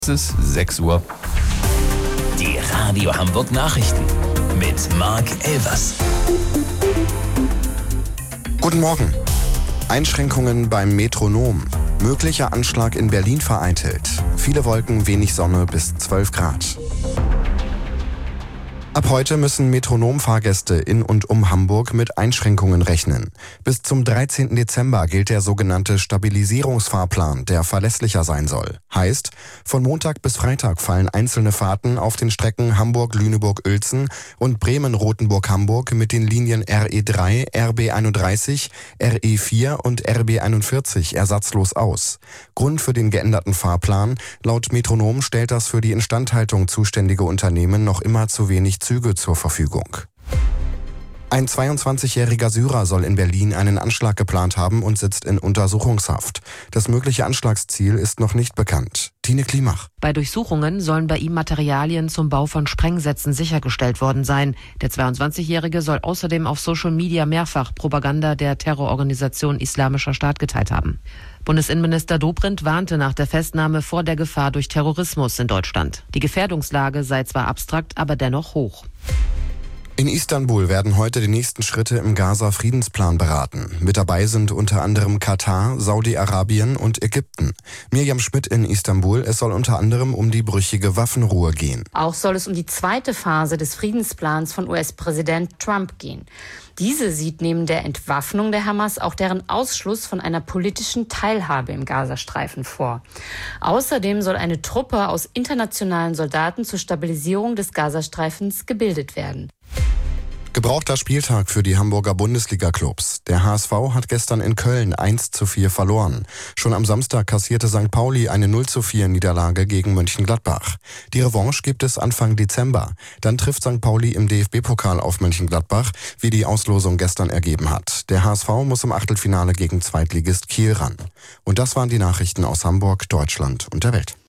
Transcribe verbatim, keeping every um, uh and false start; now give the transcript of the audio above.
Es ist sechs Uhr. Die Radio Hamburg Nachrichten mit Marc Elvers. Guten Morgen. Einschränkungen beim Metronom. Möglicher Anschlag in Berlin vereitelt. Viele Wolken, wenig Sonne bis zwölf Grad. Ab heute müssen Metronom-Fahrgäste in und um Hamburg mit Einschränkungen rechnen. Bis zum dreizehnten Dezember gilt der sogenannte Stabilisierungsfahrplan, der verlässlicher sein soll. Heißt, von Montag bis Freitag fallen einzelne Fahrten auf den Strecken Hamburg-Lüneburg-Uelzen und Bremen-Rotenburg-Hamburg mit den Linien R E drei, R B einunddreißig, R E vier und R B einundvierzig ersatzlos aus. Grund für den geänderten Fahrplan: Laut Metronom stellt das für die Instandhaltung zuständige Unternehmen noch immer zu wenig Züge zur Verfügung. Ein zweiundzwanzigjähriger Syrer soll in Berlin einen Anschlag geplant haben und sitzt in Untersuchungshaft. Das mögliche Anschlagsziel ist noch nicht bekannt. Tine Klimach. Bei Durchsuchungen sollen bei ihm Materialien zum Bau von Sprengsätzen sichergestellt worden sein. Der zweiundzwanzigjährige soll außerdem auf Social Media mehrfach Propaganda der Terrororganisation Islamischer Staat geteilt haben. Bundesinnenminister Dobrindt warnte nach der Festnahme vor der Gefahr durch Terrorismus in Deutschland. Die Gefährdungslage sei zwar abstrakt, aber dennoch hoch. In Istanbul werden heute die nächsten Schritte im Gaza-Friedensplan beraten. Mit dabei sind unter anderem Katar, Saudi-Arabien und Ägypten. Mirjam Schmidt in Istanbul. Es soll unter anderem um die brüchige Waffenruhe gehen. Auch soll es um die zweite Phase des Friedensplans von U S-Präsident Trump gehen. Diese sieht neben der Entwaffnung der Hamas auch deren Ausschluss von einer politischen Teilhabe im Gazastreifen vor. Außerdem soll eine Truppe aus internationalen Soldaten zur Stabilisierung des Gazastreifens gebildet werden. Gebrauchter Spieltag für die Hamburger Bundesliga-Clubs. Der H S V hat gestern in Köln eins zu vier verloren. Schon am Samstag kassierte Sankt Pauli eine null zu vier Niederlage gegen Mönchengladbach. Die Revanche gibt es Anfang Dezember. Dann trifft Sankt Pauli im D F B-Pokal auf Mönchengladbach, wie die Auslosung gestern ergeben hat. Der H S V muss im Achtelfinale gegen Zweitligist Kiel ran. Und das waren die Nachrichten aus Hamburg, Deutschland und der Welt.